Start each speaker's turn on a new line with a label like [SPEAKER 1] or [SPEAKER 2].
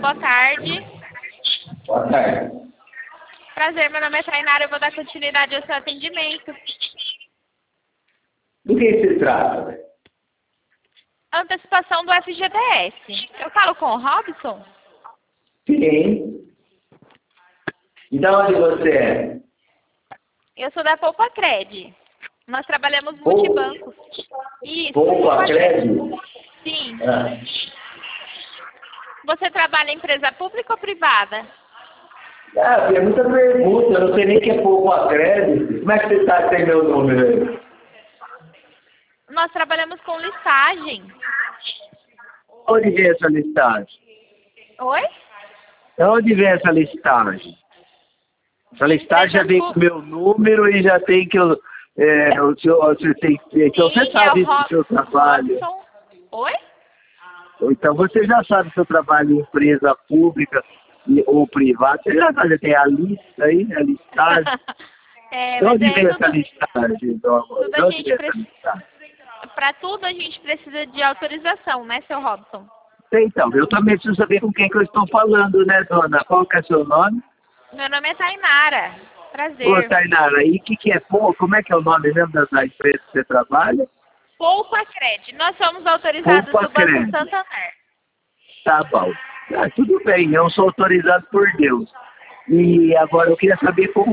[SPEAKER 1] boa tarde.
[SPEAKER 2] Boa tarde.
[SPEAKER 1] Prazer, meu nome é Tainara, eu vou dar continuidade ao seu atendimento.
[SPEAKER 2] Do que se trata?
[SPEAKER 1] Antecipação do FGTS. Eu falo com o Robson?
[SPEAKER 2] Sim. E de onde você é?
[SPEAKER 1] Eu sou da Poupacred. Nós trabalhamos multibancos. Isso.
[SPEAKER 2] Poupacred?
[SPEAKER 1] Sim.
[SPEAKER 2] Ah.
[SPEAKER 1] Você trabalha em empresa pública ou privada?
[SPEAKER 2] Tem muita pergunta, eu não sei nem o que é Poupacred. Como é que você sabe que tem meu número aí?
[SPEAKER 1] Nós trabalhamos com listagem.
[SPEAKER 2] Onde vem essa listagem?
[SPEAKER 1] Oi?
[SPEAKER 2] Onde vem essa listagem? Essa listagem já vem com o meu número e já tem que eu... você tem, então você sabe do seu trabalho.
[SPEAKER 1] Robson. Oi?
[SPEAKER 2] Então você já sabe do seu trabalho em empresa pública ou privada. Você já sabe, tem a lista aí, a listagem. De onde vem essa listagem, meu amor? De onde vem essa listagem?
[SPEAKER 1] Para tudo a gente precisa de autorização, né, seu Robson?
[SPEAKER 2] Então, eu também preciso saber com quem que eu estou falando, né, dona? Qual que é seu nome?
[SPEAKER 1] Meu nome é Tainara. Prazer.
[SPEAKER 2] Ô, Tainara, e o que é como é que é o nome mesmo da empresa que você trabalha?
[SPEAKER 1] Poupacred. Nós somos autorizados do Banco Santander.
[SPEAKER 2] Tá bom. Tudo bem, eu sou autorizado por Deus. E agora eu queria saber como